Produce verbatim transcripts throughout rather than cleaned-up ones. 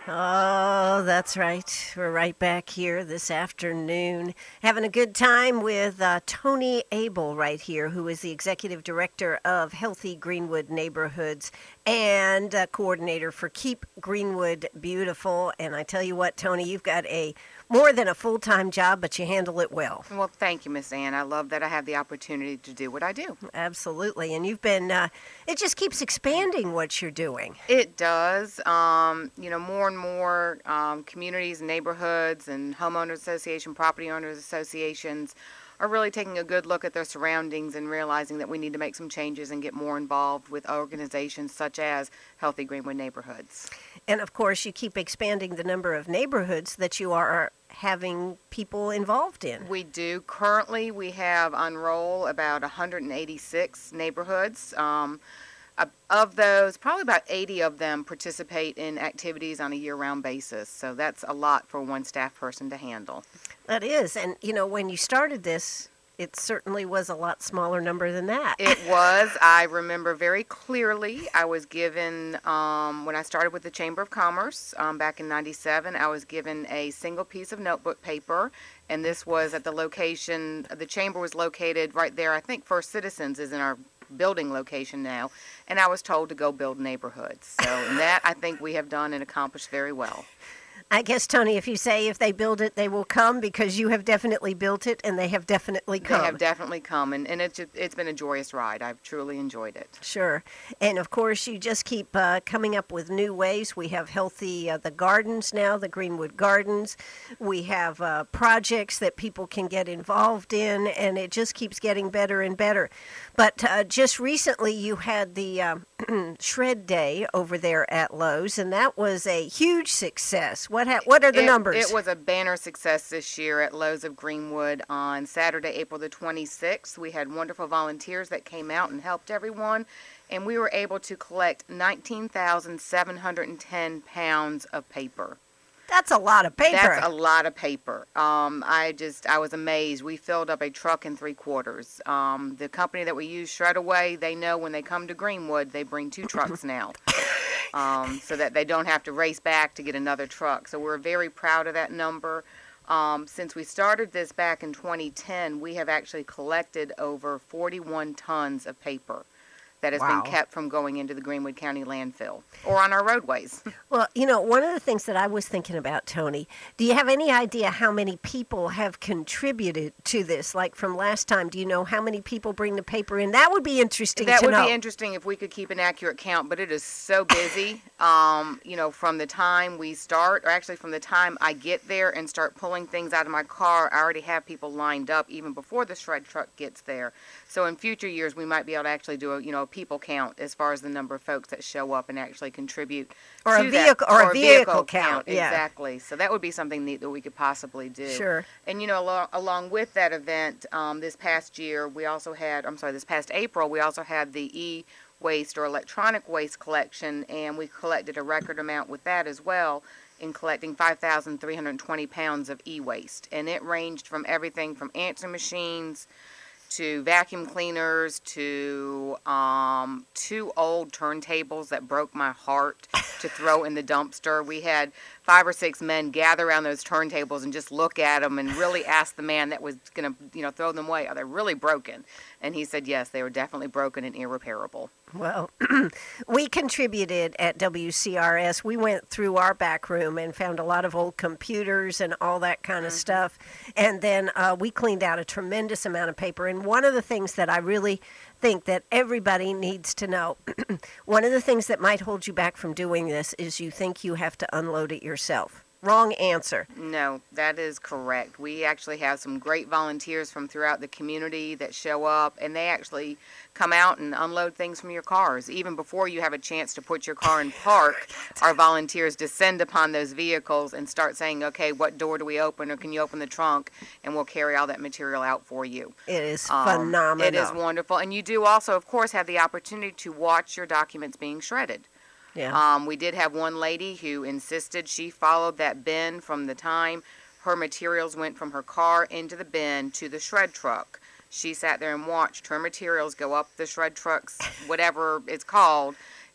Oh, that's right. We're right back here this afternoon having a good time with uh, Tony Abel right here, who is the Executive Director of Healthy Greenwood Neighborhoods and uh, coordinator for Keep Greenwood Beautiful. And I tell you what, Tony, you've got a more than a full-time job, but you handle it well. Well, thank you, Miss Ann. I love that I have the opportunity to do what I do. Absolutely. And you've been, uh, it just keeps expanding what you're doing. It does. Um, you know, more and more um, communities, neighborhoods, and homeowners association, property owners associations are really taking a good look at their surroundings and realizing that we need to make some changes and get more involved with organizations such as Healthy Greenwood Neighborhoods. And of course, you keep expanding the number of neighborhoods that you are having people involved in. We do. Currently, we have on roll about one hundred eighty-six neighborhoods. Um, of those, probably about eighty of them participate in activities on a year-round basis. So that's a lot for one staff person to handle. That is. And, you know, when you started this, it certainly was a lot smaller number than that. It was. I remember very clearly I was given, um, when I started with the Chamber of Commerce um, back in ninety-seven, I was given a single piece of notebook paper. And this was at the location, the Chamber was located right there. I think First Citizens is in our building location now, and I was told to go build neighborhoods. So that I think we have done and accomplished very well. I guess, Tony, if you say if they build it, they will come, because you have definitely built it, and they have definitely come. They have definitely come, and, and it's, it's been a joyous ride. I've truly enjoyed it. Sure. And, of course, you just keep uh, coming up with new ways. We have healthy, uh, the gardens now, the Greenwood Gardens. We have uh, projects that people can get involved in, and it just keeps getting better and better. But uh, just recently you had the uh, Shred Day over there at Lowe's, and that was a huge success. What ha- what are the it, numbers? It was a banner success this year at Lowe's of Greenwood on Saturday, April the twenty-sixth. We had wonderful volunteers that came out and helped everyone, and we were able to collect nineteen thousand seven hundred ten pounds of paper. That's a lot of paper. That's a lot of paper. Um, I just, I was amazed. We filled up a truck in three quarters. Um, the company that we use, Shred-Away, they know when they come to Greenwood, they bring two trucks now. Um, so that they don't have to race back to get another truck. So we're very proud of that number. Um, since we started this back in twenty ten, we have actually collected over forty-one tons of paper that has Wow. been kept from going into the Greenwood County landfill or on our roadways. Well, you know, one of the things that I was thinking about, Tony, do you have any idea how many people have contributed to this? Like from last time, do you know how many people bring the paper in? That would be interesting That to would know. be interesting if we could keep an accurate count, but it is so busy. Um, you know, from the time we start, or actually from the time I get there and start pulling things out of my car, I already have people lined up even before the shred truck gets there. So in future years, we might be able to actually do a, you know, a people count as far as the number of folks that show up and actually contribute Or a to vehicle- that, or a or a vehicle count, yeah. Exactly. So that would be something neat that we could possibly do. Sure. And, you know, along, along with that event, um, this past year, we also had, I'm sorry, this past April, we also had the e-waste or electronic waste collection, and we collected a record amount with that as well in collecting five thousand three hundred twenty pounds of e-waste. And it ranged from everything from answer machines to vacuum cleaners to um, two old turntables that broke my heart to throw in the dumpster. We had five or six men gather around those turntables and just look at them and really ask the man that was going to, you know, throw them away, are they really broken? And he said, yes, they were definitely broken and irreparable. Well, we contributed at W C R S. We went through our back room and found a lot of old computers and all that kind of mm-hmm. stuff. And then uh, we cleaned out a tremendous amount of paper. And one of the things that I really think that everybody needs to know, one of the things that might hold you back from doing this is you think you have to unload it yourself. Wrong answer. No, that is correct. We actually have some great volunteers from throughout the community that show up, and they actually come out and unload things from your cars. Even before you have a chance to put your car in park, our volunteers descend upon those vehicles and start saying, okay, what door do we open, or can you open the trunk, and we'll carry all that material out for you. It is um, phenomenal. It is wonderful. And you do also, of course, have the opportunity to watch your documents being shredded. Yeah. Um, we did have one lady who insisted she followed that bin from the time her materials went from her car into the bin to the shred truck. She sat there and watched her materials go up the shred truck's, whatever it's called,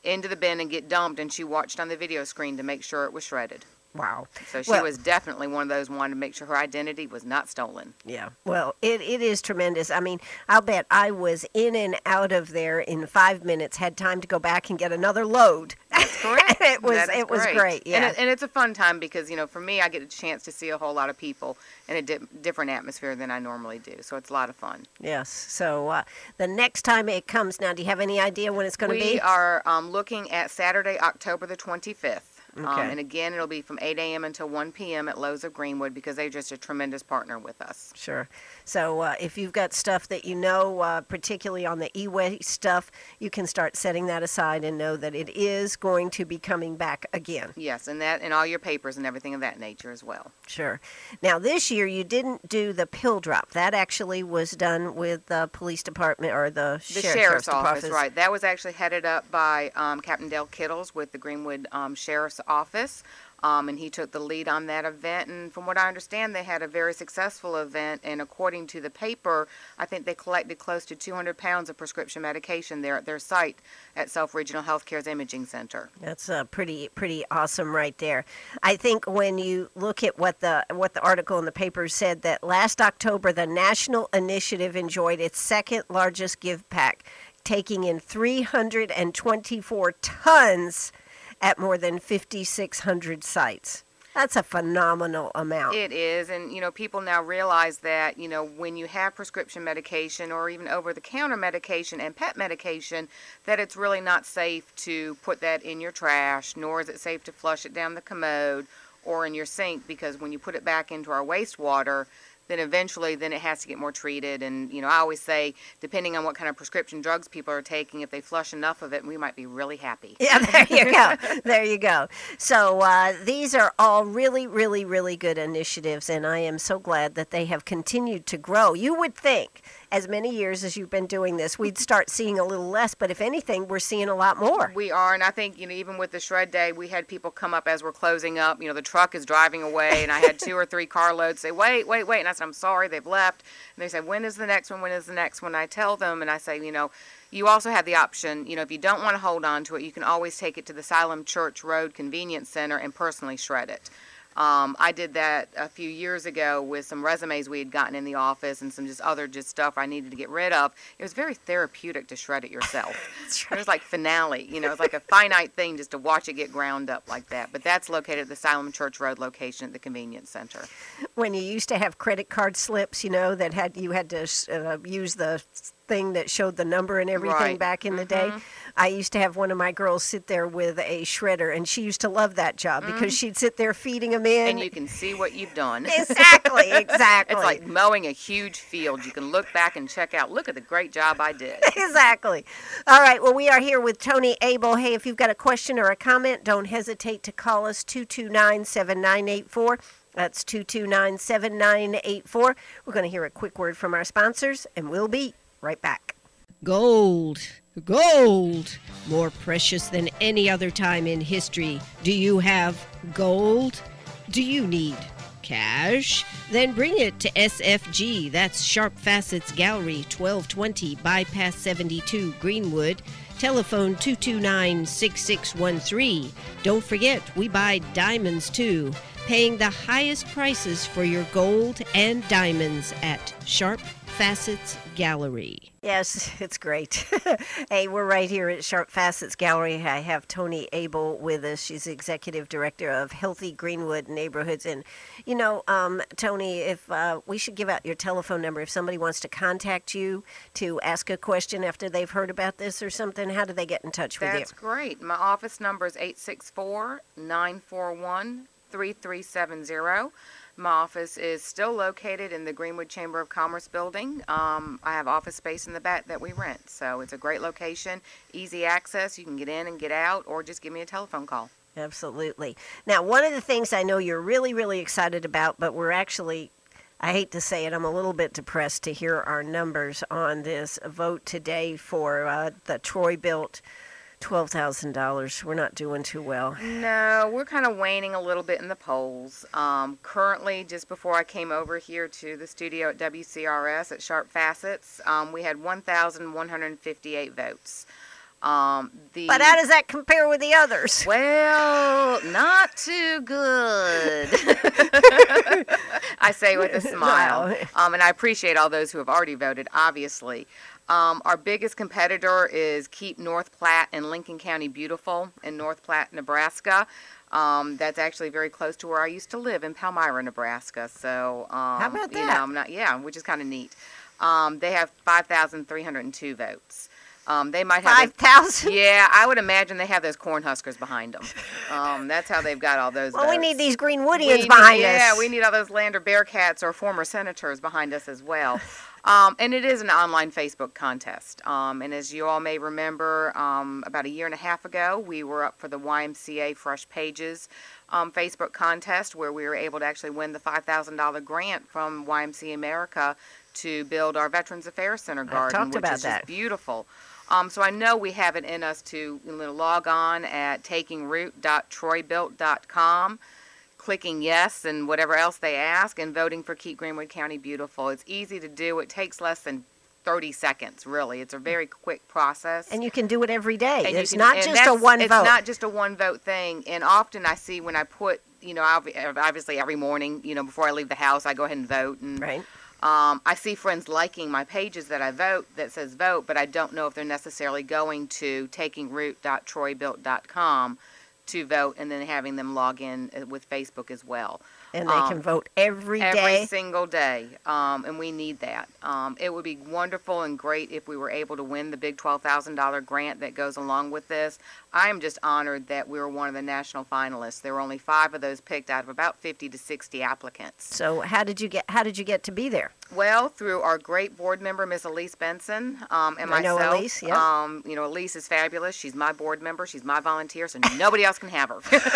into the bin and get dumped, and she watched on the video screen to make sure it was shredded. Wow. So she well, was definitely one of those who wanted to make sure her identity was not stolen. Yeah. Well, it, it is tremendous. I mean, I'll bet I was in and out of there in five minutes, had time to go back and get another load. That's correct. it was that is it was great. great. Yeah. And, it, and it's a fun time because, you know, for me, I get a chance to see a whole lot of people in a di- different atmosphere than I normally do. So it's a lot of fun. Yes. So uh, the next time it comes now, do you have any idea when it's going to be? We are um, looking at Saturday, October the twenty-fifth. Okay. Um, and again, it'll be from eight a.m. until one p.m. at Lowe's of Greenwood because they're just a tremendous partner with us. Sure. So uh, if you've got stuff that you know, uh, particularly on the e-waste stuff, you can start setting that aside and know that it is going to be coming back again. Yes, and that and all your papers and everything of that nature as well. Sure. Now, this year you didn't do the pill drop. That actually was done with the police department or the, The sheriff's, sheriff's office, office. right. That was actually headed up by um, Captain Dale Kittles with the Greenwood um, Sheriff's Office. Um, and he took the lead on that event. And from what I understand, they had a very successful event. And according to the paper, I think they collected close to two hundred pounds of prescription medication there at their site at Self Regional Healthcare's Imaging Center. That's uh, pretty pretty awesome right there. I think when you look at what the what the article in the paper said, that last October the national initiative enjoyed its second largest give pack, taking in three hundred twenty-four tons at more than fifty-six hundred sites. That's a phenomenal amount. It is, and you know, people now realize that, you know, when you have prescription medication or even over-the-counter medication and pet medication, that it's really not safe to put that in your trash, nor is it safe to flush it down the commode or in your sink, because when you put it back into our wastewater, then eventually then it has to get more treated. And, you know, I always say, depending on what kind of prescription drugs people are taking, if they flush enough of it, we might be really happy. Yeah, there you go. There you go. So uh, these are all really, really, really good initiatives, and I am so glad that they have continued to grow. You would think, as many years as you've been doing this, we'd start seeing a little less, but if anything, we're seeing a lot more. We are, and I think, you know, even with the shred day, we had people come up as we're closing up. You know, the truck is driving away, and I had two or three carloads say, wait, wait, wait. And I said, I'm sorry, they've left. And they said, when is the next one? When is the next one? I tell them, and I say, you know, you also have the option, you know, if you don't want to hold on to it, you can always take it to the Siloam Church Road Convenience Center and personally shred it. Um, I did that a few years ago with some resumes we had gotten in the office and some just other just stuff I needed to get rid of. It was very therapeutic to shred it yourself. That's right. It was like finale, you know, it's like a finite thing just to watch it get ground up like that. But that's located at the Siloam Church Road location at the convenience center. When you used to have credit card slips, you know, that had you had to uh, use the thing that showed the number and everything Right. back in the Mhm. day. I used to have one of my girls sit there with a shredder, and she used to love that job because she'd sit there feeding them in. And you can see what you've done. Exactly, exactly. It's like mowing a huge field. You can look back and check out, look at the great job I did. Exactly. All right. Well, we are here with Tony Abel. Hey, if you've got a question or a comment, don't hesitate to call us two two nine, seven nine eight four. That's two two nine, seven nine eight four. We're going to hear a quick word from our sponsors, and we'll be right back. Gold. Gold. More precious than any other time in history. Do you have gold? Do you need cash? Then bring it to S F G. That's Sharp Facets Gallery, twelve twenty Bypass seventy-two, Greenwood. Telephone two two nine, six six one three. Don't forget, we buy diamonds too. Paying the highest prices for your gold and diamonds at Sharp Facets Gallery. Yes, it's great. Hey, we're right here at Sharp Facets Gallery. I have Tony Abel with us. She's Executive Director of Healthy Greenwood Neighborhoods. And, you know, um, Tony, if uh, we should give out your telephone number if somebody wants to contact you to ask a question after they've heard about this or something, how do they get in touch with you? That's great. My office number is eight six four, nine four one, three three seven zero. My office is still located in the Greenwood Chamber of Commerce building. Um, I have office space in the back that we rent, so it's a great location, easy access. You can get in and get out, or just give me a telephone call. Absolutely. Now, one of the things I know you're really, really excited about, but we're actually, I hate to say it, I'm a little bit depressed to hear our numbers on this vote today for uh, the Troy-built twelve thousand dollars. We're not doing too well. No, we're kind of waning a little bit in the polls. Um, currently, just before I came over here to the studio at W C R S at Sharp Facets, um, we had one thousand one hundred fifty-eight votes. Um, the, but how does that compare with the others? Well, not too good. I say with a smile. No. Um, and I appreciate all those who have already voted, obviously. Um, our biggest competitor is Keep North Platte and Lincoln County Beautiful in North Platte, Nebraska. Um, that's actually very close to where I used to live in Palmyra, Nebraska. So, um, how about that? You know, I'm not, yeah, which is kind of neat. Um, they have five thousand three hundred two votes. Um, they might have five thousand. Yeah, I would imagine they have those Cornhuskers behind them. Um, that's how they've got all those. Well, votes. we need these Greenwoodians We behind need, us. Yeah, we need all those Lander Bearcats or former senators behind us as well. Um, and it is an online Facebook contest. Um, and as you all may remember, um, about a year and a half ago, we were up for the Y M C A Fresh Pages um, Facebook contest, where we were able to actually win the five thousand dollars grant from Y M C A America to build our Veterans Affairs Center garden, talked which about is that. just beautiful. Um, so I know we have it in us to you know, log on at taking root dot troy built dot com, clicking yes and whatever else they ask, and voting for Keep Greenwood County Beautiful. It's easy to do. It takes less than thirty seconds, really. It's a very quick process. And you can do it every day. And It's can, not and just a that's- one it's vote. It's not just a one vote thing. And often I see when I put, you know, obviously every morning, you know, before I leave the house, I go ahead and vote. And right. Um, I see friends liking my pages that I vote that says vote, but I don't know if they're necessarily going to taking root dot troy built dot com to vote and then having them log in with Facebook as well. And they um, can vote every day. Every single day, um, and we need that. Um, it would be wonderful and great if we were able to win the big twelve thousand dollars grant that goes along with this. I am just honored that we were one of the national finalists. There were only five of those picked out of about fifty to sixty applicants. So how did you get? How did you get to be there? Well, through our great board member, Miss Elise Benson, um, and I know myself. Elise, yeah. Um, you know, Elise is fabulous. She's my board member. She's my volunteer, so nobody else can have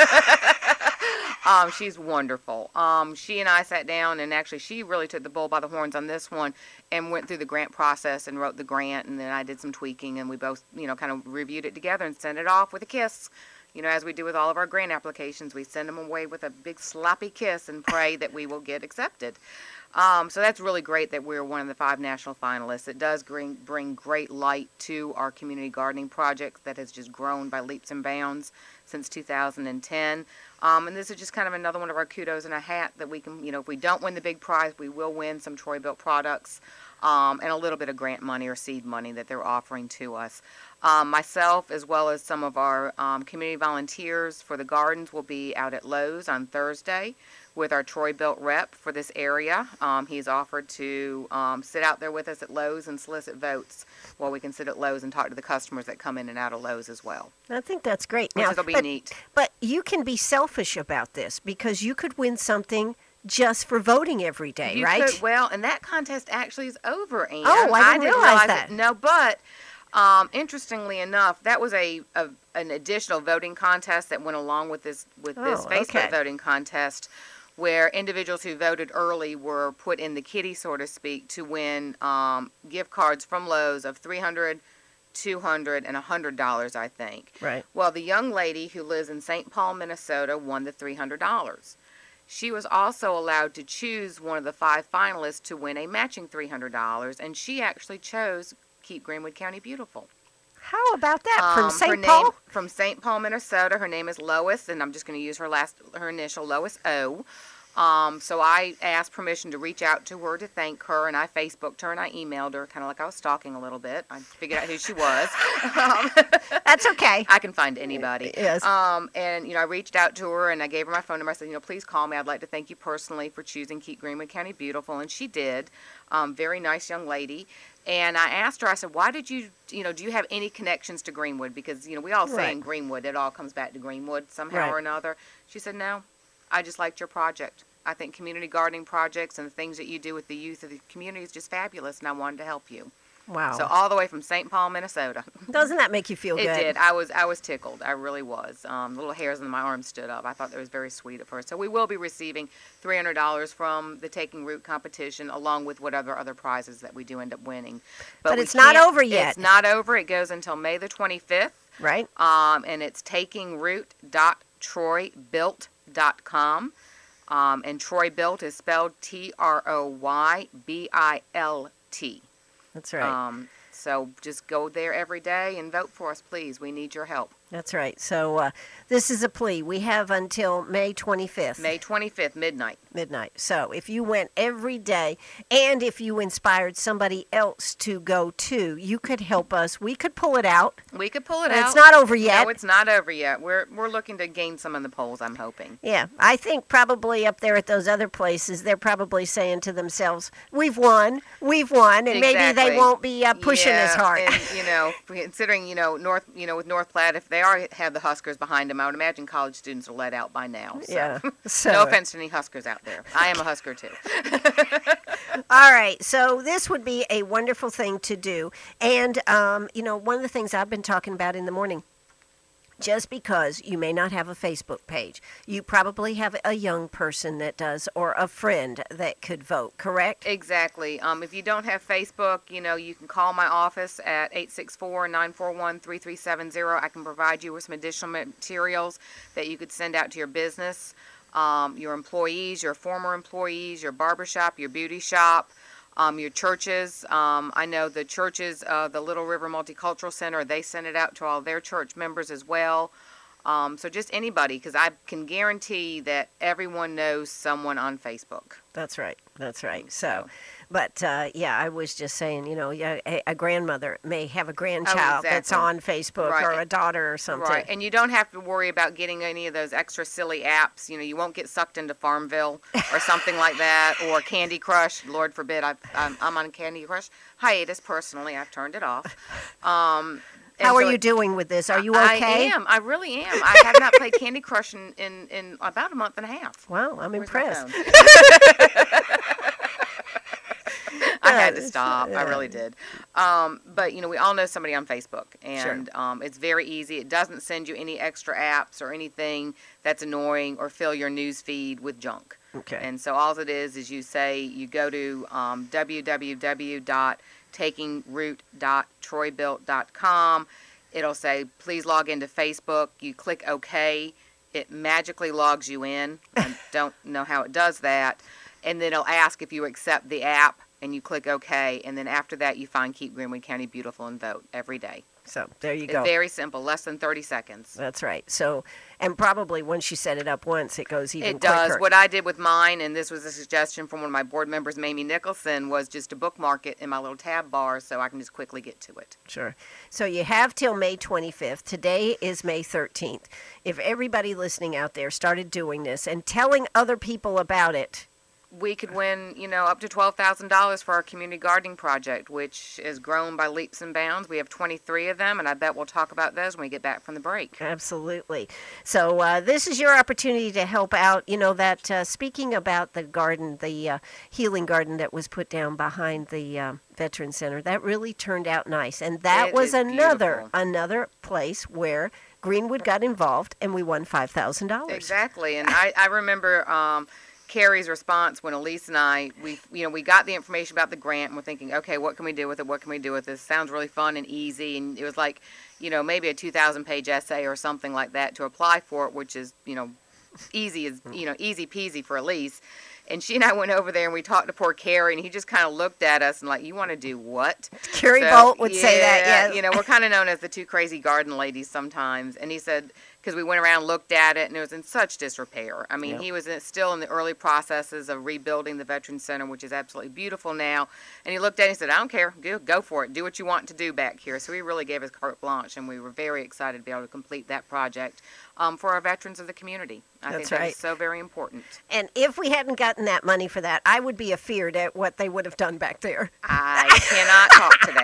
her. um, she's wonderful. Um, she and I sat down, and actually, she really took the bull by the horns on this one, and went through the grant process and wrote the grant, and then I did some tweaking, and we both, you know, kind of reviewed it together and sent it off with a kiss. You know, as we do with all of our grant applications, we send them away with a big sloppy kiss and pray that we will get accepted. Um, so that's really great that we're one of the five national finalists. It does bring, bring great light to our community gardening project that has just grown by leaps and bounds since two thousand ten. Um, and this is just kind of another one of our kudos in a hat that we can, you know, if we don't win the big prize, we will win some Troy Built products um, and a little bit of grant money or seed money that they're offering to us. Um, myself, as well as some of our um, community volunteers for the gardens, will be out at Lowe's on Thursday with our Troy Built rep for this area. Um, he's offered to um, sit out there with us at Lowe's and solicit votes while we can sit at Lowe's and talk to the customers that come in and out of Lowe's as well. I think that's great. Which Now, will be but, neat. But you can be selfish about this because you could win something just for voting every day, You right? could- well, and that contest actually is over, Ann. Oh, I didn't realize that. It. No, but um, interestingly enough, that was a, a an additional voting contest that went along with this with this Oh, Facebook okay. voting contest, where individuals who voted early were put in the kitty, so to speak, to win um, gift cards from Lowe's of three hundred dollars, two hundred dollars, and one hundred dollars, I think. Right. Well, the young lady who lives in Saint Paul, Minnesota, won the three hundred dollars. She was also allowed to choose one of the five finalists to win a matching three hundred dollars, and she actually chose Keep Greenwood County Beautiful. How about that? From Um, her Saint name- Paul? From Saint Paul, Minnesota. Her name is Lois, and I'm just going to use her last, her initial, Lois O. Um, so I asked permission to reach out to her to thank her, and I Facebooked her and I emailed her, kind of like I was stalking a little bit. I figured out who she was. um, That's okay. I can find anybody. Yes. Um, and, you know, I reached out to her and I gave her my phone number. I said, you know, please call me. I'd like to thank you personally for choosing Keep Greenwood County Beautiful. And she did. Um, very nice young lady. And I asked her, I said, why did you, you know, do you have any connections to Greenwood? Because, you know, we all say Right. in Greenwood, it all comes back to Greenwood somehow Right. or another. She said, no, I just liked your project. I think community gardening projects and the things that you do with the youth of the community is just fabulous, and I wanted to help you. Wow. So all the way from Saint Paul, Minnesota. Doesn't that make you feel It good? did. I was I was tickled. I really was. Um, little hairs on my arms stood up. I thought that was very sweet of her. So we will be receiving three hundred dollars from the Taking Root competition, along with whatever other prizes that we do end up winning. But we it's not can't- over yet. It's not over. It goes until May the twenty-fifth. Right? Um, and it's taking root dot troy built dot com. Um, and Troy Built is spelled T R O Y B I L T. That's right. Um, So just go there every day and vote for us, please. We need your help. That's right. So uh, this is a plea. We have until May twenty-fifth. May twenty-fifth, midnight. Midnight. So if you went every day, and if you inspired somebody else to go too, you could help us. We could pull it out. We could pull it It's out. It's not over yet. No, it's not over yet. We're we're looking to gain some in the polls, I'm hoping. Yeah. I think probably up there at those other places, they're probably saying to themselves, we've won, we've won, and exactly. maybe they won't be uh, pushing yeah, as hard. And, you know, considering, you know, North, you know, with North Platte, if they are have the Huskers behind them, I would imagine college students are let out by now. So. Yeah. So. No offense to any Huskers out there. I am a Husker too. All right. So this would be a wonderful thing to do. And, um, you know, one of the things I've been talking about in the morning, just because you may not have a Facebook page, you probably have a young person that does or a friend that could vote, correct? Exactly. Um, if you don't have Facebook, you know, you can call my office at eight six four, nine four one, three three seven zero. I can provide you with some additional materials that you could send out to your business, um, your employees, your former employees, your barbershop, your beauty shop, Um, your churches. Um, I know the churches, uh, the Little River Multicultural Center, they send it out to all their church members as well. Um, so just anybody, because I can guarantee that everyone knows someone on Facebook. That's right. That's right. So, but uh, yeah, I was just saying, you know, yeah, a, a grandmother may have a grandchild oh, exactly. that's on Facebook right. or a daughter or something. Right, and you don't have to worry about getting any of those extra silly apps. You know, you won't get sucked into Farmville or something like that, or Candy Crush. Lord forbid, I've, I'm, I'm on Candy Crush hiatus personally. I've turned it off. Um, How so are you it, doing with this? Are you okay? I am. I really am. I have not played Candy Crush in, in, in about a month and a half. Wow, I'm Where's impressed. I had to stop. I really did. Um, but, you know, we all know somebody on Facebook. And Sure. um, it's very easy. It doesn't send you any extra apps or anything that's annoying or fill your news feed with junk. Okay. And so all it is is you say, you go to um, w w w dot taking root dot troy built dot com. It'll say, please log into Facebook. You click OK. It magically logs you in. I don't know how it does that. And then it'll ask if you accept the app, and you click OK. And then after that, you find Keep Greenwood County Beautiful and vote every day. So there you It's go. very simple, less than thirty seconds. That's right. So, and probably once you set it up once, it goes even It does. quicker. What I did with mine, and this was a suggestion from one of my board members, Mamie Nicholson, was just to bookmark it in my little tab bar so I can just quickly get to it. Sure. So you have till May twenty-fifth. Today is May thirteenth. If everybody listening out there started doing this and telling other people about it, we could win, you know, up to twelve thousand dollars for our community gardening project, which is grown by leaps and bounds. We have twenty-three of them, and I bet we'll talk about those when we get back from the break. Absolutely. So uh, this is your opportunity to help out. You know, that uh, speaking about the garden, the uh, healing garden that was put down behind the uh, Veterans Center, that really turned out nice. And that It was is another beautiful. another place where Greenwood got involved, and we won five thousand dollars. Exactly. And I, I remember um, Carrie's response when Elise and I, we, you know, we got the information about the grant, and we're thinking, okay, what can we do with it? What can we do with this? Sounds really fun and easy. And it was like, you know, maybe a two thousand page essay or something like that to apply for it, which is, you know, easy as, you know, easy peasy for Elise. And she and I went over there and we talked to poor Carrie, and he just kind of looked at us and like, you want to do what? Carrie So, Bolt would yeah, say that, yeah. You know, we're kind of known as the two crazy garden ladies sometimes. And he said, because we went around, looked at it, and it was in such disrepair. I mean, Yep. he was in, still in the early processes of rebuilding the Veterans Center, which is absolutely beautiful now. And he looked at it and said, I don't care. Go, go for it. Do what you want to do back here. So he really gave us carte blanche, and we were very excited to be able to complete that project um, for our veterans of the community. I That's think that right. is so very important. And if we hadn't gotten that money for that, I would be afeared at what they would have done back there. I cannot talk to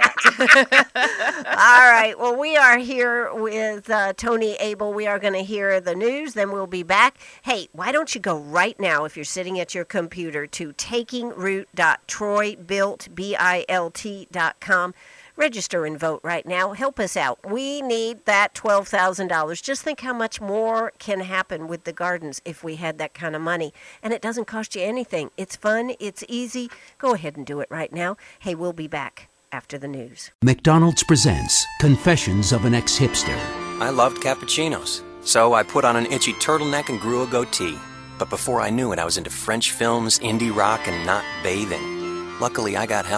that. All right. Well, we are here with uh, Tony Abel. We are going to hear the news, then we'll be back. Hey, why don't you go right now, if you're sitting at your computer, to taking root dot troy built dot com. Register and vote right now. Help us out. We need that twelve thousand dollars. Just think how much more can happen with the gardens if we had that kind of money. And it doesn't cost you anything. It's fun. It's easy. Go ahead and do it right now. Hey, we'll be back after the news. McDonald's presents Confessions of an Ex-Hipster. I loved cappuccinos, so I put on an itchy turtleneck and grew a goatee. But before I knew it, I was into French films, indie rock, and not bathing. Luckily, I got help.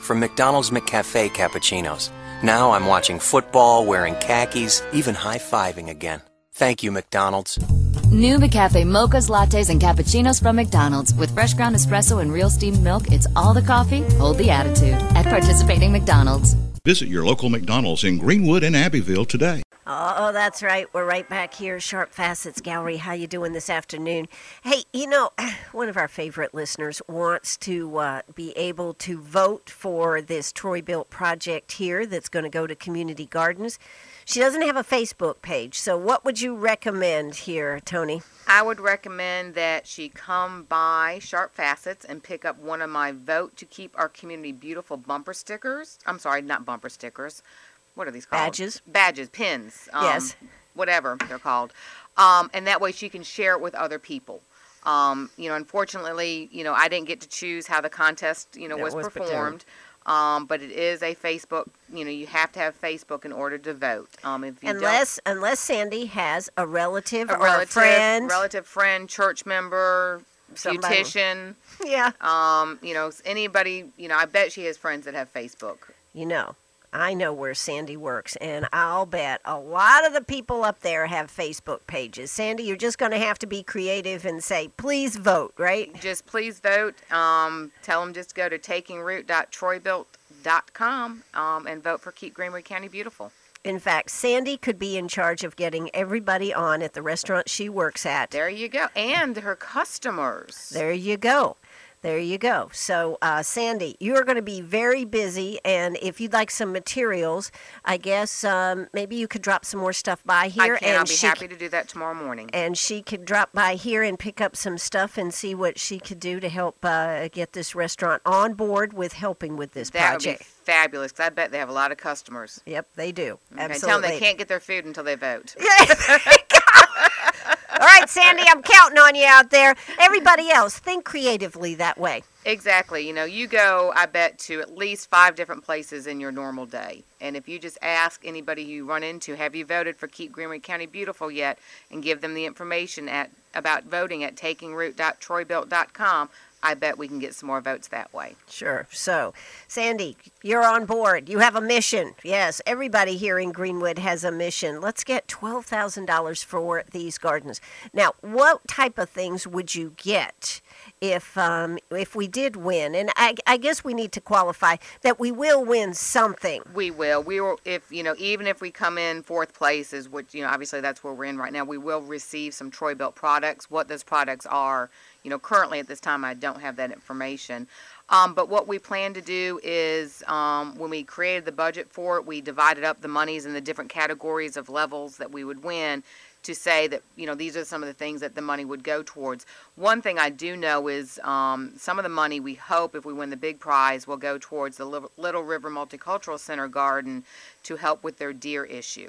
from McDonald's McCafe cappuccinos. Now I'm watching football, wearing khakis, even high-fiving again. Thank you, McDonald's. New McCafe mochas, lattes, and cappuccinos from McDonald's. With fresh ground espresso and real steamed milk, it's all the coffee, hold the attitude. At participating McDonald's. Visit your local McDonald's in Greenwood and Abbeville today. Oh, that's right. We're right back here, Sharp Facets Gallery. How you doing this afternoon? Hey, you know, one of our favorite listeners wants to uh, be able to vote for this Troy Built project here that's going to go to community gardens. She doesn't have a Facebook page, so what would you recommend here, Tony? I would recommend that she come by Sharp Facets and pick up one of my Vote to Keep Our Community Beautiful bumper stickers. I'm sorry, not bumper stickers. What are these called? Badges. Badges, pins. Um, Yes. Whatever they're called. Um, and that way she can share it with other people. Um, you know, unfortunately, you know, I didn't get to choose how the contest, you know, That was, was performed. Um, but it is a Facebook, you know, you have to have Facebook in order to vote. Um, if you Unless unless Sandy has a relative don't, a or relative, a friend. relative friend, church member, Somebody. beautician, Yeah. um, you know, anybody, you know, I bet she has friends that have Facebook. You know, I know where Sandy works, and I'll bet a lot of the people up there have Facebook pages. Sandy, you're just going to have to be creative and say, please vote, right? Just please vote. Um, tell them just go to taking root dot troy built dot com um, and vote for Keep Greenwood County Beautiful. In fact, Sandy could be in charge of getting everybody on at the restaurant she works at. There you go. And her customers. There you go. There you go. So, uh, Sandy, you are going to be very busy, and if you'd like some materials, I guess um, maybe you could drop some more stuff by here. I can. and I'll be she happy to do that tomorrow morning. And she could drop by here and pick up some stuff and see what she could do to help uh, get this restaurant on board with helping with this That project. would be fabulous, because I bet they have a lot of customers. Yep, they do. Okay, Absolutely. tell them they can't get their food until they vote. All right, Sandy, I'm counting on you out there. Everybody else, think creatively that way. Exactly. You know, you go, I bet, to at least five different places in your normal day. And if you just ask anybody you run into, have you voted for Keep Greenwood County Beautiful yet? And give them the information at about voting at taking root dot troy built dot com, I bet we can get some more votes that way. Sure. So, Sandy, you're on board. You have a mission. Yes, everybody here in Greenwood has a mission. Let's get twelve thousand dollars for these gardens. Now, what type of things would you get if um, if we did win? And I, I guess we need to qualify that we will win something. We will. We will, if, you know, even if we come in fourth place, is which, you know, obviously that's where we're in right now, we will receive some Troy Built products. What those products are, you know, currently at this time, I don't have that information. Um, but what we plan to do is um, when we created the budget for it, we divided up the monies in the different categories of levels that we would win to say that, you know, these are some of the things that the money would go towards. One thing I do know is um, some of the money we hope, if we win the big prize, will go towards the Little River Multicultural Center garden to help with their deer issue.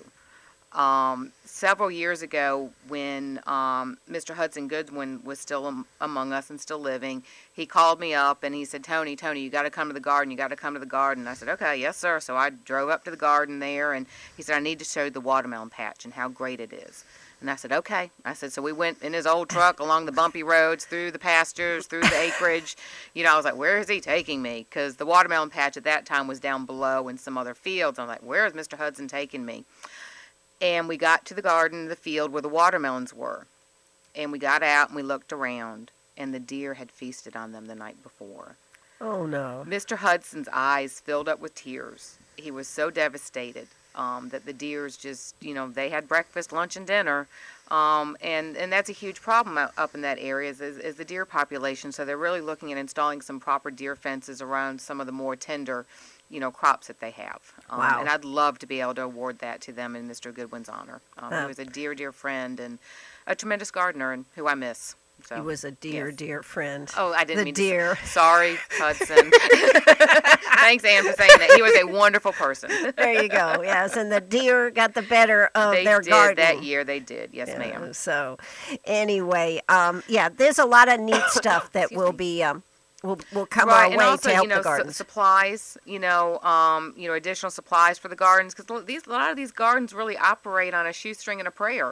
Um, several years ago, when um, Mister Hudson Goodwin was still am- among us and still living, he called me up and he said, Tony, Tony, you got to come to the garden. You got to come to the garden. I said, okay, yes, sir. So I drove up to the garden there, and he said, I need to show you the watermelon patch and how great it is. And I said, okay. I said, so we went in his old truck along the bumpy roads, through the pastures, through the acreage. You know, I was like, where is he taking me? Because the watermelon patch at that time was down below in some other fields. I'm like, where is Mister Hudson taking me? And we got to the garden, the field where the watermelons were. And we got out and we looked around, and the deer had feasted on them the night before. Oh, no. Mister Hudson's eyes filled up with tears. He was so devastated um, that the deers just, you know, they had breakfast, lunch, and dinner. Um, and, and that's a huge problem up in that area is, is, is the deer population. So they're really looking at installing some proper deer fences around some of the more tender, you know, crops that they have. Um, Wow. And I'd love to be able to award that to them in Mister Goodwin's honor. Um, Oh. He was a dear, dear friend and a tremendous gardener, and who I miss. So, He was a dear, yes. dear friend. Oh, I didn't the mean deer. to say, sorry, Hudson. Thanks, Ann, for saying that. He was a wonderful person. There you go. Yes, and the deer got the better of They their did garden. that year. They did. Yes, Yeah, ma'am. So, anyway, um, yeah, there's a lot of neat stuff that Excuse will me. be um, will will come Right, our and way also, to help you know, the su- gardens. supplies, you know, um, you know, additional supplies for the gardens, because these a lot of these gardens really operate on a shoestring and a prayer.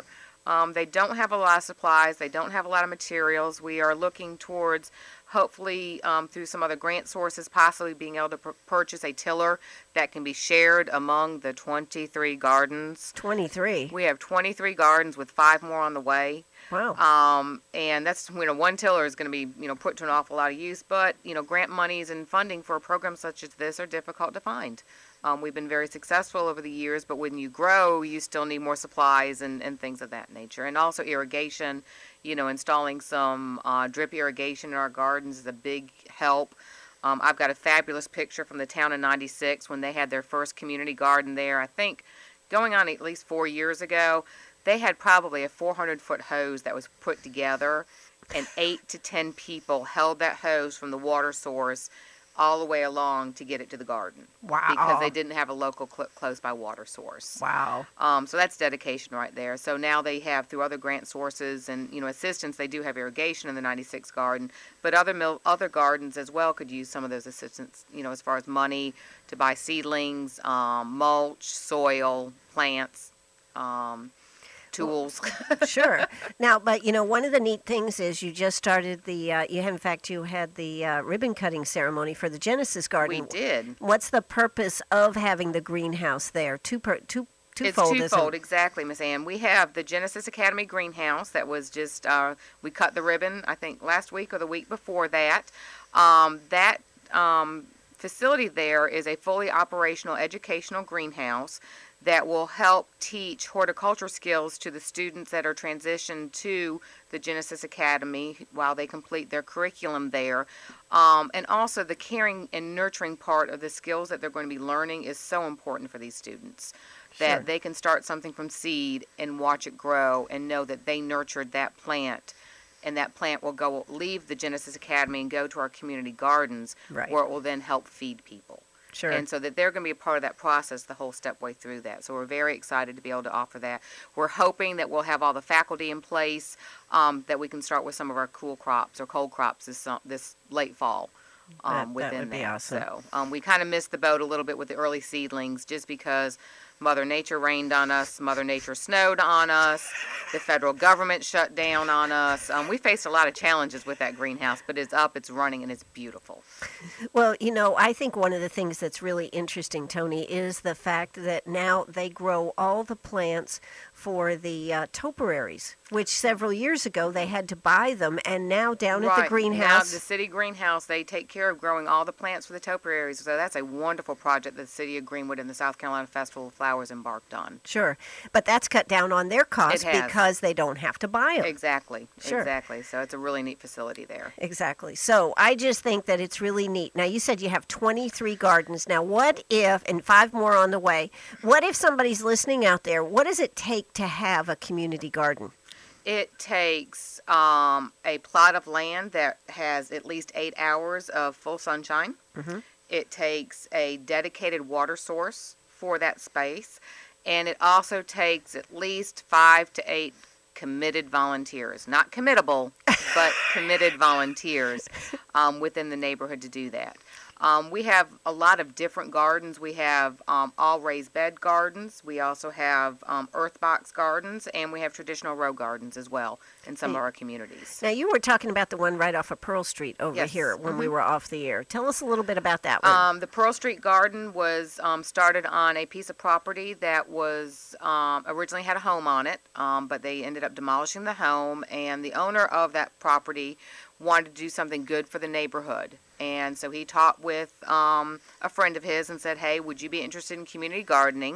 Um, they don't have a lot of supplies. They don't have a lot of materials. We are looking towards, hopefully, um, through some other grant sources, possibly being able to pr- purchase a tiller that can be shared among the twenty-three gardens. twenty-three. We have twenty-three gardens with five more on the way. Wow. Um, and that's, you know, one tiller is going to be, you know, put to an awful lot of use. But, you know, grant monies and funding for a program such as this are difficult to find. Um, we've been very successful over the years, but when you grow, you still need more supplies and, and things of that nature. And also irrigation, you know, installing some uh, drip irrigation in our gardens is a big help. Um, I've got a fabulous picture from the town in ninety-six when they had their first community garden there. I think going on at least four years ago, they had probably a four hundred foot hose that was put together, and eight to ten people held that hose from the water source all the way along to get it to the garden. Wow. Because they didn't have a local cl- close by water source. Wow. Um, so that's dedication right there. So now they have, through other grant sources and, you know, assistance, they do have irrigation in the ninety-six garden, but other mil- other gardens as well could use some of those assistance, you know, as far as money to buy seedlings, um, mulch, soil, plants, um, tools. Sure. Now, but you know, one of the neat things is you just started the. Uh, you in fact, you had the uh, ribbon cutting ceremony for the Genesis Garden. We did. What's the purpose of having the greenhouse there? Two per two. Twofold, it's twofold, exactly, Miss Ann. We have the Genesis Academy greenhouse that was just, uh, we cut the ribbon, I think, last week or the week before that. Um, that um, facility there is a fully operational educational greenhouse that will help teach horticulture skills to the students that are transitioned to the Genesis Academy while they complete their curriculum there. Um, and also the caring and nurturing part of the skills that they're going to be learning is so important for these students. That Sure. they can start something from seed and watch it grow and know that they nurtured that plant, and that plant will go leave the Genesis Academy and go to our community gardens, Right. where it will then help feed people. Sure. And so that they're going to be a part of that process the whole step way through that. So we're very excited to be able to offer that. We're hoping that we'll have all the faculty in place, um, that we can start with some of our cool crops or cold crops this uh, this late fall. Um, That- that within would be that. awesome. So um, we kind of missed the boat a little bit with the early seedlings just because Mother Nature rained on us, Mother Nature snowed on us, the federal government shut down on us. Um, we faced a lot of challenges with that greenhouse, but it's up, it's running, and it's beautiful. Well, you know, I think one of the things that's really interesting, Tony, is the fact that now they grow all the plants for the uh, topiaries, which several years ago they had to buy them, and now down at Right. the Now, greenhouse. the city greenhouse, they take care of growing all the plants for the topiaries. So that's a wonderful project that the city of Greenwood and the South Carolina Festival of Flowers embarked on. Sure, but that's cut down on their costs It has. because they don't have to buy them. Exactly. Sure. Exactly. So it's a really neat facility there. Exactly. So I just think that it's really neat. Now, you said you have twenty-three gardens. Now, what if, and five more on the way, what if somebody's listening out there, what does it take to have a community garden? It takes um, a plot of land that has at least eight hours of full sunshine. Mm-hmm. It takes a dedicated water source for that space. And it also takes at least five to eight committed volunteers. Not committable, but committed volunteers um, within the neighborhood to do that. Um, we have a lot of different gardens. We have um, all raised bed gardens. We also have um, earth box gardens, and we have traditional row gardens as well in some Hey. of our communities. Now, you were talking about the one right off of Pearl Street over Yes. here when we Mhm. were off the air. Tell us a little bit about that one. Um, the Pearl Street Garden was um, started on a piece of property that was um, originally had a home on it, um, but they ended up demolishing the home, and the owner of that property wanted to do something good for the neighborhood. And so he talked with um, a friend of his and said, hey, would you be interested in community gardening?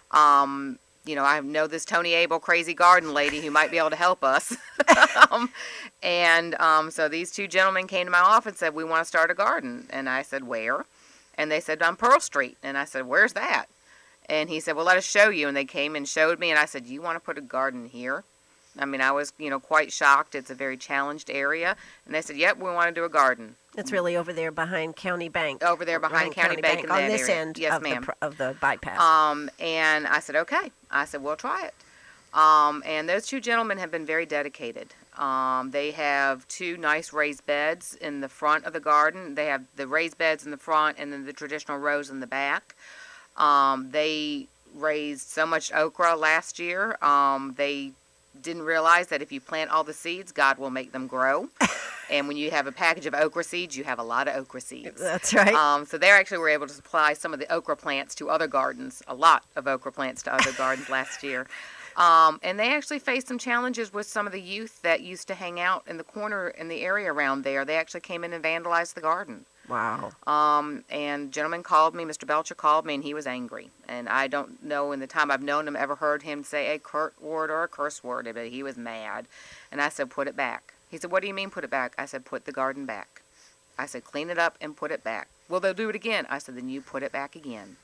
Um, you know, I know this Tony Abel crazy garden lady who might be able to help us. um, and um, so these two gentlemen came to my office and said, we want to start a garden. And I said, where? And they said, on Pearl Street. And I said, where's that? And he said, well, let us show you. And they came and showed me. And I said, you want to put a garden here? I mean, I was, you know, quite shocked. It's a very challenged area. And they said, yep, we want to do a garden. It's really over there behind County Bank. Over there behind County Bank in on that this area. end Yes, of, the, ma'am. pr- of the bypass. Um, and I said, okay. I said, we'll try it. Um, and those two gentlemen have been very dedicated. Um, they have two nice raised beds in the front of the garden. They have the raised beds in the front and then the traditional rows in the back. Um, they raised so much okra last year. Um, they didn't realize that if you plant all the seeds, God will make them grow. And when you have a package of okra seeds, you have a lot of okra seeds. That's right. Um, so they actually were able to supply some of the okra plants to other gardens, a lot of okra plants to other gardens last year. Um, and they actually faced some challenges with some of the youth that used to hang out in the corner in the area around there. They actually came in and vandalized the garden. Wow. Um, and a gentleman called me, Mister Belcher called me, and he was angry. And I don't know in the time I've known him ever heard him say a curt word or a curse word, but he was mad. And I said, put it back. He said, what do you mean put it back? I said, put the garden back. I said, clean it up and put it back. Well, they'll do it again. I said, then you put it back again.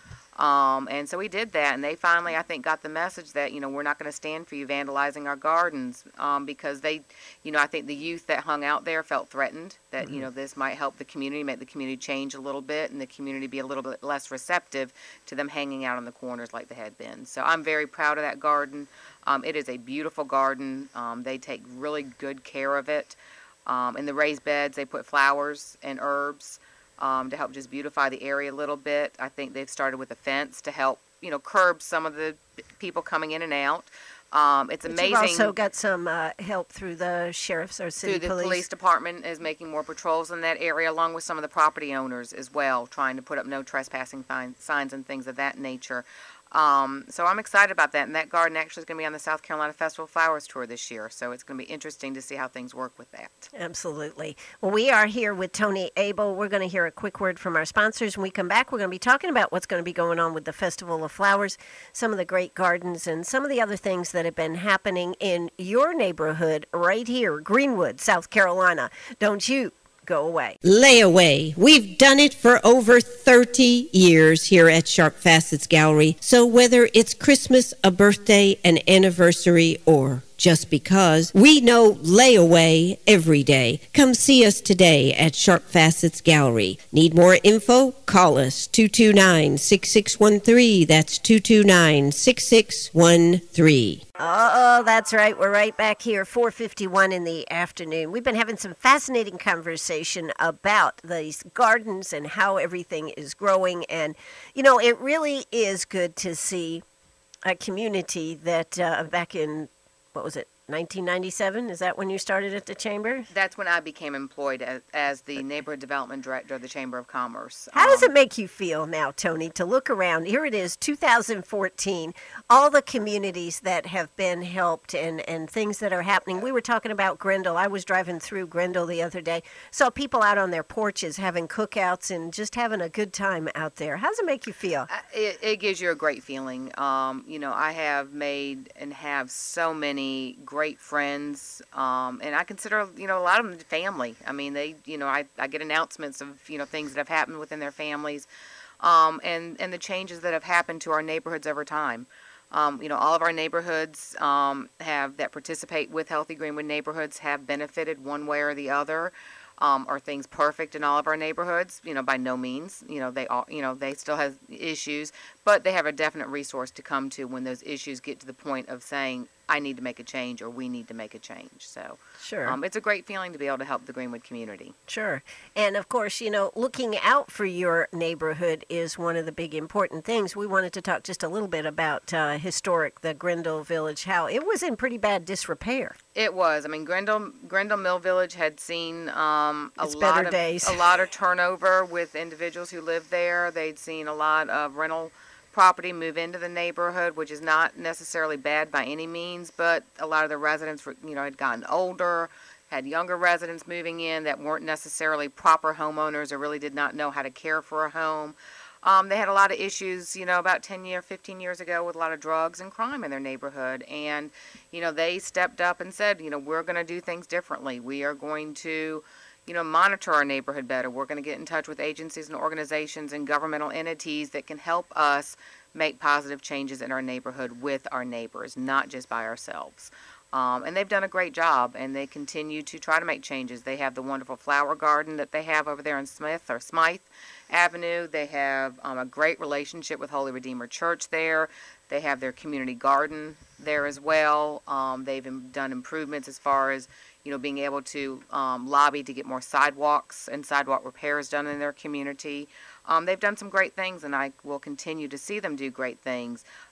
Um, and so we did that, and they finally, I think, got the message that, you know, we're not going to stand for you vandalizing our gardens, um, because they, you know, I think the youth that hung out there felt threatened that, mm-hmm. you know, this might help the community, make the community change a little bit, and the community be a little bit less receptive to them hanging out in the corners like they had been. So I'm very proud of that garden. Um, it is a beautiful garden. Um, they take really good care of it. Um, in the raised beds, they put flowers and herbs. Um, to help just beautify the area a little bit. I think they've started with a fence to help, you know, curb some of the people coming in and out. Um, it's but amazing. You've also got some uh, help through the sheriff's or city through the police. police department is making more patrols in that area, along with some of the property owners as well, trying to put up no trespassing fine, signs and things of that nature. Um, so I'm excited about that, and that garden actually is going to be on the South Carolina Festival of Flowers tour this year, so it's going to be interesting to see how things work with that. Absolutely. Well, we are here with Toni Abel. We're going to hear a quick word from our sponsors. When we come back, we're going to be talking about what's going to be going on with the Festival of Flowers, some of the great gardens, and some of the other things that have been happening in your neighborhood right here, Greenwood, South Carolina. Don't you go away. Layaway. We've done it for over thirty years here at Sharp Facets Gallery. So whether it's Christmas, a birthday, an anniversary, or just because, we know layaway every day. Come see us today at Sharp Facets Gallery. Need more info? Call us two two nine, six six one three. That's two two nine, six six one three. Oh, that's right. We're right back here, four fifty-one in the afternoon. We've been having some fascinating conversation about these gardens and how everything is growing. And, you know, it really is good to see a community that uh, back in, what was it, nineteen ninety-seven? Is that when you started at the Chamber? That's when I became employed as, as the Neighborhood Development Director of the Chamber of Commerce. How does Um, it make you feel now, Toni, to look around? Here it is, two thousand fourteen, all the communities that have been helped and, and things that are happening. We were talking about Grendel. I was driving through Grendel the other day, saw people out on their porches having cookouts and just having a good time out there. How does it make you feel? Uh, It, it gives you a great feeling. Um, you know, I have made and have so many great friends, um, and I consider, you know, a lot of them family. I mean, they, you know, I, I get announcements of, you know, things that have happened within their families, um, and, and the changes that have happened to our neighborhoods over time. Um, you know, all of our neighborhoods um, have that participate with Healthy Greenwood Neighborhoods have benefited one way or the other. Um, are things perfect in all of our neighborhoods? You know, by no means. You know, they all, you know, they still have issues, but they have a definite resource to come to when those issues get to the point of saying, I need to make a change or we need to make a change. So Sure. um, it's a great feeling to be able to help the Greenwood community. Sure. And of course, you know, looking out for your neighborhood is one of the big important things. We wanted to talk just a little bit about uh, historic, the Grendel Village, how it was in pretty bad disrepair. It was. I mean, Grendel Grendel Mill Village had seen um, a It's lot better of days. a lot of turnover with individuals who lived there. They'd seen a lot of rental property move into the neighborhood, which is not necessarily bad by any means, but a lot of the residents were, you know, had gotten older, had younger residents moving in that weren't necessarily proper homeowners or really did not know how to care for a home. Um, they had a lot of issues, you know, about ten years, fifteen years ago with a lot of drugs and crime in their neighborhood. And, you know, they stepped up and said, you know, we're going to do things differently. We are going to, you know, monitor our neighborhood better. We're going to get in touch with agencies and organizations and governmental entities that can help us make positive changes in our neighborhood with our neighbors, not just by ourselves. Um, and they've done a great job, and they continue to try to make changes. They have the wonderful flower garden that they have over there in Smith or Smythe Avenue. They have um, a great relationship with Holy Redeemer Church there. They have their community garden there as well. Um, they've im- done improvements as far as, you know, being able to um, lobby to get more sidewalks and sidewalk repairs done in their community. Um, they've done some great things, and I will continue to see them do great things.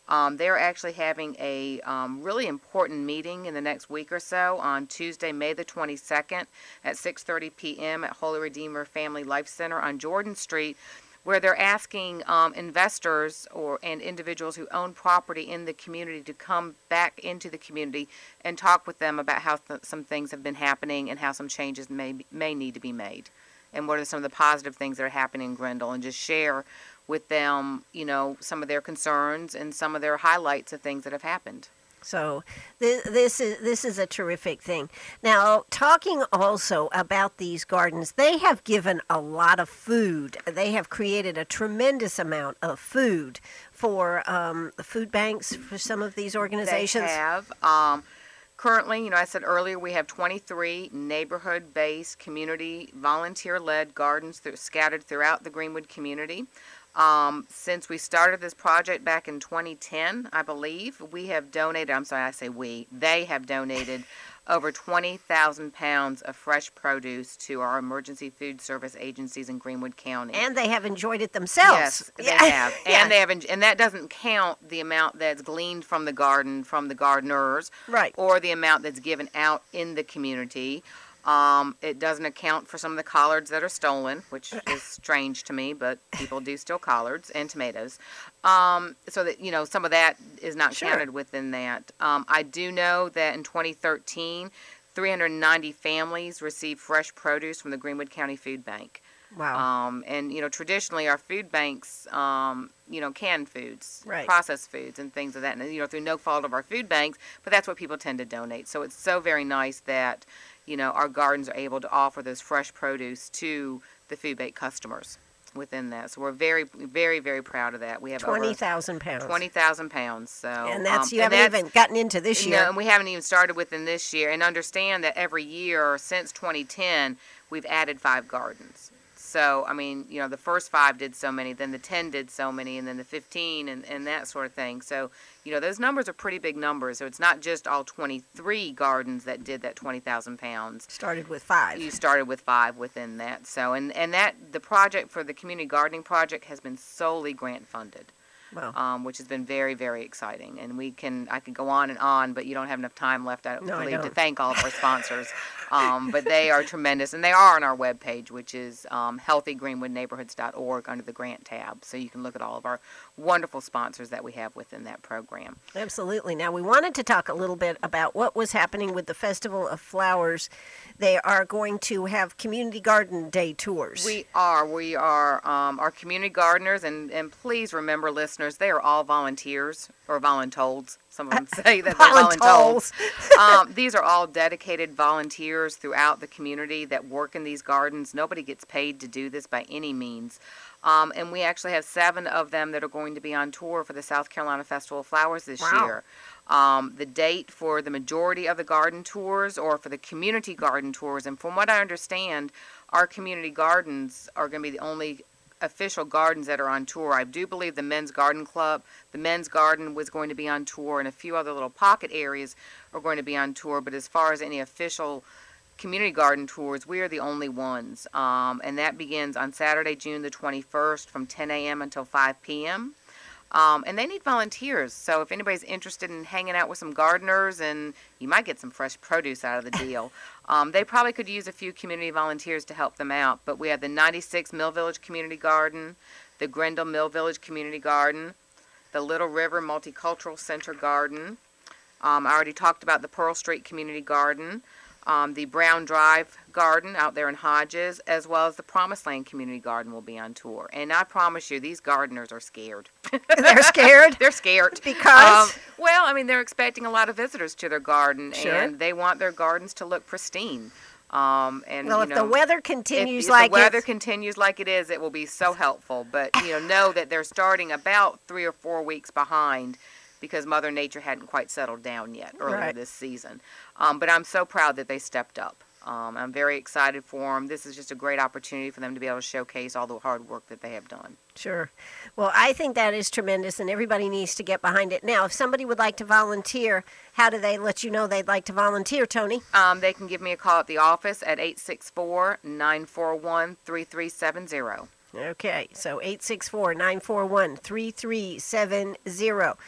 Um, they're actually having a um, really important meeting in the next week or so on Tuesday, May the twenty-second at six thirty p.m. at Holy Redeemer Family Life Center on Jordan Street, where they're asking um, investors or and individuals who own property in the community to come back into the community and talk with them about how th- some things have been happening and how some changes may may need to be made, and what are some of the positive things that are happening in Grindle, and just share with them, you know, some of their concerns and some of their highlights of things that have happened. So this, this is this is a terrific thing. Now, talking also about these gardens, they have given a lot of food. They have created a tremendous amount of food for um, the food banks for some of these organizations. They have. Um, currently, you know, I said earlier, we have twenty-three neighborhood-based, community, volunteer-led gardens th- scattered throughout the Greenwood community. Um, since we started this project back in twenty ten, I believe, we have donated, I'm sorry, I say we, they have donated over twenty thousand pounds of fresh produce to our emergency food service agencies in Greenwood County. And they have enjoyed it themselves. Yes, they Yeah. have. And Yeah. they have, en- and that doesn't count the amount that's gleaned from the garden, from the gardeners, Right. or the amount that's given out in the community. Um, it doesn't account for some of the collards that are stolen, which is strange to me, but people do steal collards and tomatoes. Um, so that, you know, some of that is not Sure. counted within that. Um, I do know that in twenty thirteen, three hundred ninety families received fresh produce from the Greenwood County Food Bank. Wow. Um, and, you know, traditionally our food banks, um, you know, canned foods, Right. processed foods and things of that, and, you know, through no fault of our food banks, but that's what people tend to donate. So it's so very nice that, you know, our gardens are able to offer this fresh produce to the food bank customers within that. So we're very, very, very proud of that. We have twenty thousand pounds. twenty thousand pounds. So, And that's, um, you and haven't that's- even gotten into this year. No, and we haven't even started within this year. And understand that every year since twenty ten, we've added five gardens. So, I mean, you know, the first five did so many, then the ten did so many, and then the fifteen, and, and that sort of thing. So, you know, those numbers are pretty big numbers. So it's not just all twenty-three gardens that did that twenty thousand pounds. Started with five. You started with five within that. So, and, and that, the project for the community gardening project has been solely grant funded. Wow. Um, which has been very, very exciting. And we can, I could go on and on, but you don't have enough time left, I don't No, I believe, to don't. thank all of our sponsors. Um, but they are tremendous, and they are on our webpage, which is um, healthy greenwood neighborhoods dot org under the grant tab. So you can look at all of our wonderful sponsors that we have within that program. Absolutely. Now, we wanted to talk a little bit about what was happening with the Festival of Flowers. They are going to have community garden day tours. We are. We are um, our community gardeners, and, and please remember, listeners, they are all volunteers or voluntold. Some of them say that they're voluntold. um, these are all dedicated volunteers throughout the community that work in these gardens. Nobody gets paid to do this by any means. Um, and we actually have seven of them that are going to be on tour for the South Carolina Festival of Flowers this Wow. year. Um, the date for the majority of the garden tours, or for the community garden tours, and from what I understand, our community gardens are going to be the only official gardens that are on tour. I do believe the Men's Garden Club, the Men's Garden was going to be on tour, and a few other little pocket areas are going to be on tour. But as far as any official community garden tours, we are the only ones. Um, and that begins on Saturday, June the twenty-first from ten a.m. until five p.m. Um, and they need volunteers. So if anybody's interested in hanging out with some gardeners, and you might get some fresh produce out of the deal, um, they probably could use a few community volunteers to help them out. But we have the ninety-six Mill Village Community Garden, the Grindle Mill Village Community Garden, the Little River Multicultural Center Garden. Um, I already talked about the Pearl Street Community Garden. Um, the Brown Drive Garden out there in Hodges, as well as the Promised Land Community Garden will be on tour. And I promise you, these gardeners are scared. They're scared? They're scared. Because? Um, well, I mean, they're expecting a lot of visitors to their garden, Sure. and they want their gardens to look pristine. Um, and, Well, you if know, the weather if, continues if like the weather it's... continues like it is, it will be so helpful. But, you know, know that they're starting about three or four weeks behind, because Mother Nature hadn't quite settled down yet earlier Right. this season. Um, but I'm so proud that they stepped up. Um, I'm very excited for them. This is just a great opportunity for them to be able to showcase all the hard work that they have done. Sure. Well, I think that is tremendous, and everybody needs to get behind it. Now, if somebody would like to volunteer, how do they let you know they'd like to volunteer, Tony? Um, they can give me a call at the office at eight six four, nine four one, three three seven zero. Okay, so eight six four, nine four one, three three seven zero.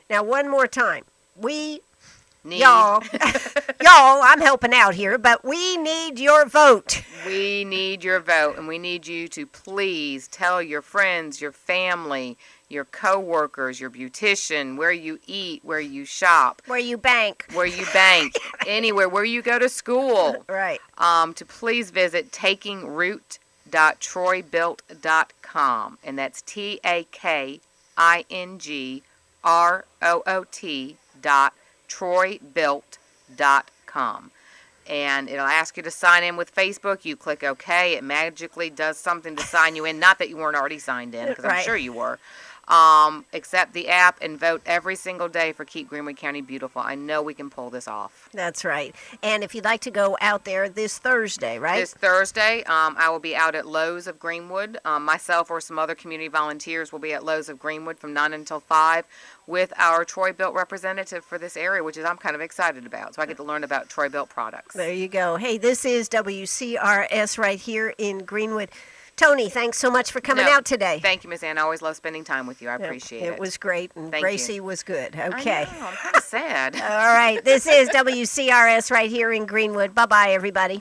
Now, one more time. We, Need. y'all, y'all, I'm helping out here, but we need your vote. We need your vote, and we need you to please tell your friends, your family, your coworkers, your beautician, where you eat, where you shop, Where you bank. where you bank, anywhere, where you go to school, Right. um, to please visit taking root dot troy built dot com, and that's T A K I N G R O O T dot troy built dot com. And it'll ask you to sign in with Facebook. You click OK. It magically does something to sign you in. Not that you weren't already signed in, because I'm Right. sure you were. Um, accept the app and vote every single day for Keep Greenwood County Beautiful. I know we can pull this off. That's right. And if you'd like to go out there this Thursday, right? This Thursday, um, I will be out at Lowe's of Greenwood. Um, myself or some other community volunteers will be at Lowe's of Greenwood from nine until five with our Troy Built representative for this area, which is I'm kind of excited about. So I get to learn about Troy Built products. There you go. Hey, this is W C R S right here in Greenwood. Tony, thanks so much for coming No, out today. Thank you, Miss Ann. I always love spending time with you. I Yeah, appreciate it. it. It was great, and Thank Gracie you. was good. I Okay. know, I'm kind of sad. All right. This is W C R S right here in Greenwood. Bye-bye, everybody.